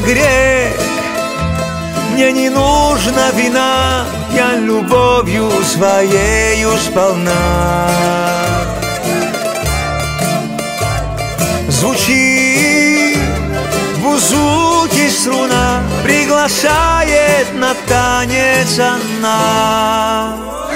грех, мне не нужна вина, я любовью своею сполна. Звучит в бузуке струна, приглашает на танец она.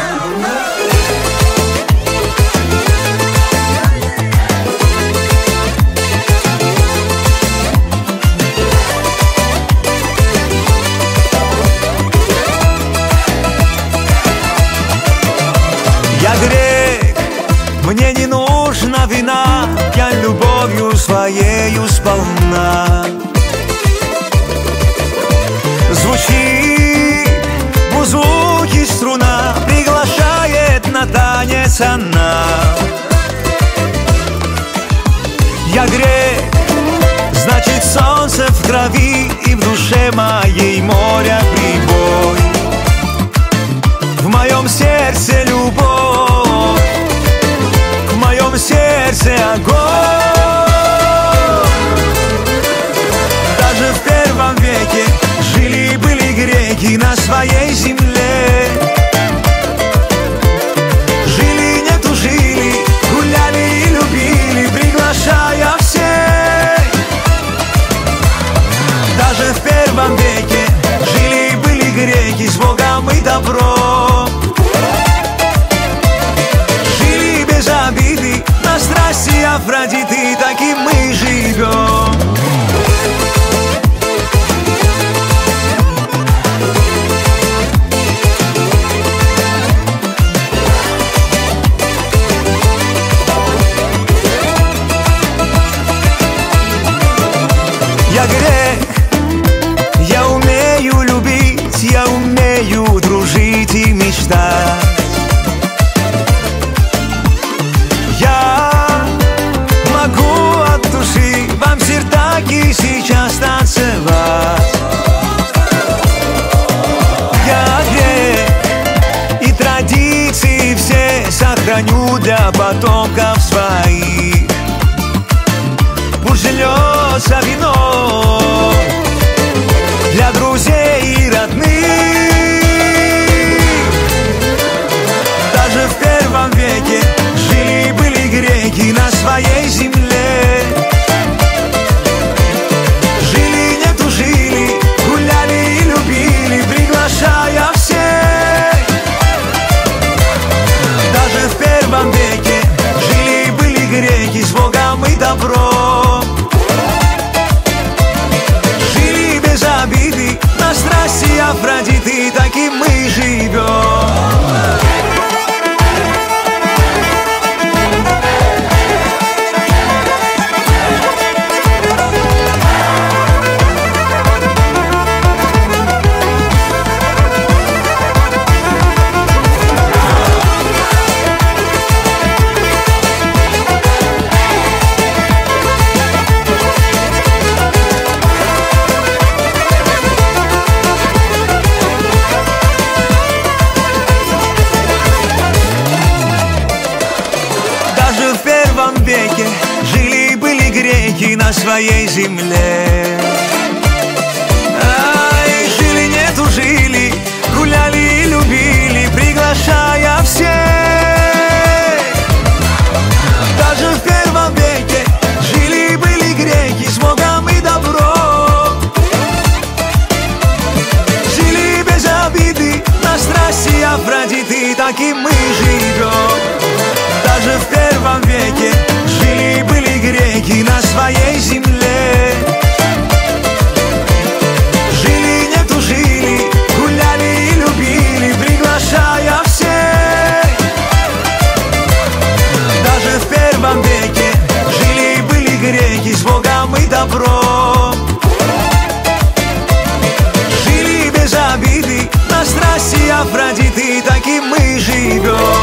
Я грех, мне не нужна вина, я любовью своею сполна. Звучит в музыке струна, приглашает на танец она. Я грех, значит солнце в крови, и в душе моей моря прибой. В моем сердце любовь, в моем сердце огонь. Даже в первом веке жили-были греки на своей земле. Жили, не тужили, гуляли и любили, приглашая всех. Даже в первом веке жили-были греки с Богом и добром. Жили без обиды, на страсти Афродиты, так и мы живем. Я грех, я умею любить, я умею дружить и мечтать. Я могу от души вам сердаки сейчас танцевать. Я грех, и традиции все сохраню для потомков своих. Пусть льется вино для друзей и родных. Даже в первом веке жили-были греки на своей земле. Жили, не тужили, гуляли и любили, приглашая всех. Даже в первом веке жили-были греки с Богом и добром. Жили без обиды, на страсти Афродиты, так и мы живем. Веке жили-были греки на своей земле. Ай, жили, не тужили, гуляли и любили, приглашая всех. Даже в первом веке жили-были греки с Богом и добром. Жили без обиды, на страсти Афродиты, так и мы живем. Даже в первом веке жили-были греки на своей земле. Жили, не тужили, гуляли и любили, приглашая всех. Даже в первом веке жили-были греки с Богом и добром. Жили без обиды, на страсти Афродиты, так и мы живем.